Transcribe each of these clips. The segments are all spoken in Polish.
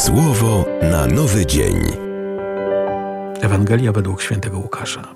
Słowo na nowy dzień. Ewangelia według świętego Łukasza.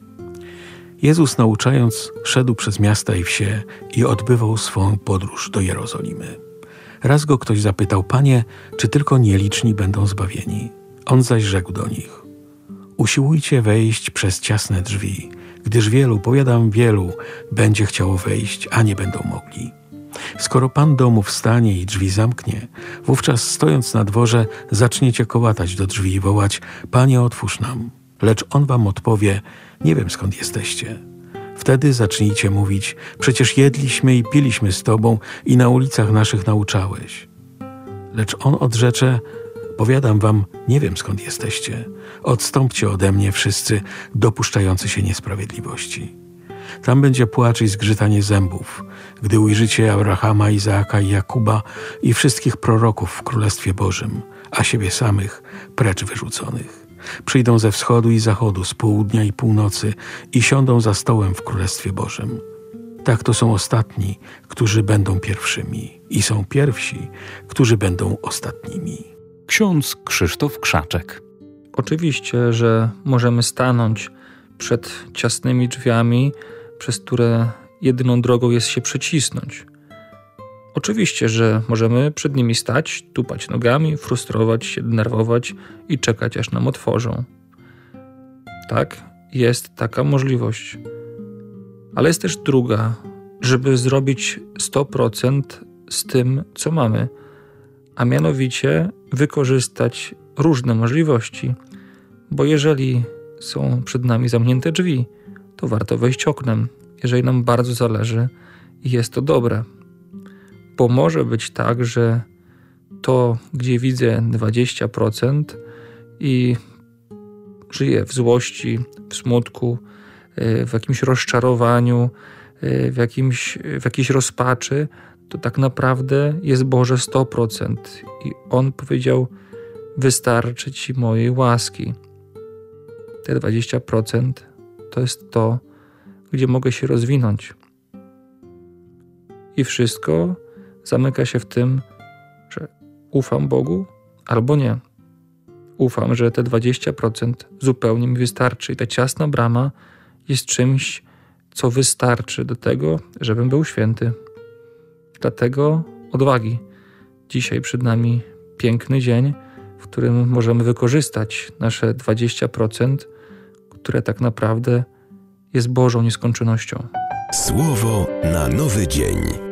Jezus, nauczając, szedł przez miasta i wsie i odbywał swą podróż do Jerozolimy. Raz go ktoś zapytał: Panie, czy tylko nieliczni będą zbawieni? On zaś rzekł do nich: usiłujcie wejść przez ciasne drzwi, gdyż wielu, powiadam wielu, będzie chciało wejść, a nie będą mogli. Skoro Pan domu wstanie i drzwi zamknie, wówczas stojąc na dworze zaczniecie kołatać do drzwi i wołać: Panie, otwórz nam. Lecz On wam odpowie: nie wiem, skąd jesteście. Wtedy zacznijcie mówić: przecież jedliśmy i piliśmy z Tobą i na ulicach naszych nauczałeś. Lecz On odrzecze: powiadam wam, nie wiem, skąd jesteście. Odstąpcie ode mnie wszyscy dopuszczający się niesprawiedliwości. Tam będzie płacz i zgrzytanie zębów, gdy ujrzycie Abrahama, Izaaka i Jakuba i wszystkich proroków w Królestwie Bożym, a siebie samych precz wyrzuconych. Przyjdą ze wschodu i zachodu, z południa i północy i siądą za stołem w Królestwie Bożym. Tak to są ostatni, którzy będą pierwszymi, i są pierwsi, którzy będą ostatnimi. Ksiądz Krzysztof Krzaczek. Oczywiście, że możemy stanąć przed ciasnymi drzwiami, przez które jedyną drogą jest się przecisnąć. Oczywiście, że możemy przed nimi stać, tupać nogami, frustrować się, denerwować i czekać, aż nam otworzą. Tak, jest taka możliwość. Ale jest też druga, żeby zrobić 100% z tym, co mamy, a mianowicie wykorzystać różne możliwości, bo jeżeli są przed nami zamknięte drzwi, to warto wejść oknem, jeżeli nam bardzo zależy i jest to dobre. Bo może być tak, że to, gdzie widzę 20% i żyję w złości, w smutku, w jakimś rozczarowaniu, w jakiejś rozpaczy, to tak naprawdę jest Boże 100%. I On powiedział: wystarczy Ci mojej łaski. Te 20% to jest to, gdzie mogę się rozwinąć. I wszystko zamyka się w tym, że ufam Bogu albo nie. Ufam, że te 20% zupełnie mi wystarczy i ta ciasna brama jest czymś, co wystarczy do tego, żebym był święty. Dlatego odwagi. Dzisiaj przed nami piękny dzień, w którym możemy wykorzystać nasze 20%, które tak naprawdę jest Bożą nieskończonością. Słowo na nowy dzień.